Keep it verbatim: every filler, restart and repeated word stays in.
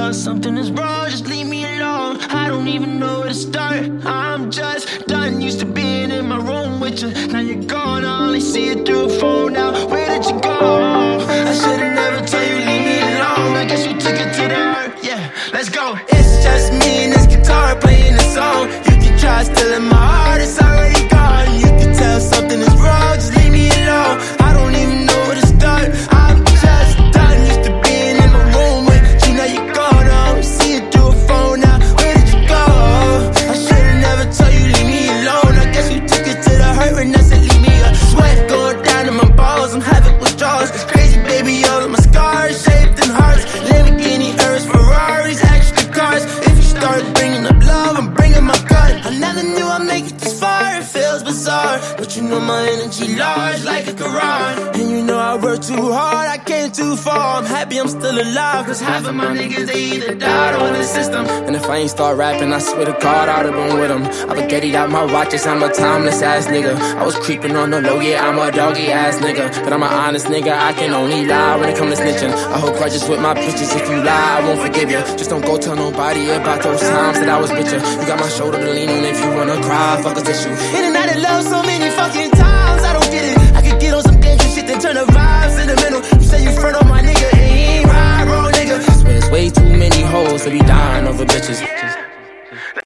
tell something is wrong, just leave me alone. I don't even know where to start. I'm just done, used to being in my room with you. Now you're gone, I only see it through a phone now. Where did you go? I should've never told you, leave me alone. I guess you took it to the heart, yeah, let's go. It's just me and this guitar playing a song. You can try stealing my heart, it's already gone. You can tell something is wrong, just leave me alone. I don't even know where to start. I'm just done, used to being in my room with you. Now you're gone, I only see it through a phone now. Where did you go? I should've never told you, leave me alone. I guess you took it to the hurt and I said leave me a sweat going down in my balls. I'm having withdrawals, crazy baby, all of my scars shaped in hearts. Lamborghini, Urus, Ferraris, extra cars. If you start bringing up love, I'm bringing my gun. I never knew I'd make it this far, it feels bizarre. But you know my energy large like a Quran. And you know I worked too hard, I came too far. I'm happy I'm still alive, cause half of my niggas, they either died or in the system. And if I ain't start rapping, I swear to God, I'd have been with them. I would get it out my watches, I'm a timeless ass nigga. I was creeping on the low, yeah, I'm a doggy ass nigga. But I'm an honest nigga, I can only lie when it comes to snitching. I hold grudges with my bitches, if you lie, I won't forgive you. Just don't go tell nobody about those times that I was with you. You got my shoulder to lean on if you wanna cry, fuck a tissue. In and out of love so many fucking times, I don't get it. I could get on some dangerous shit, then turn the vibes in the middle. You say you front on my nigga, he ain't right, wrong nigga. I swear it's way too many hoes to be dying over bitches.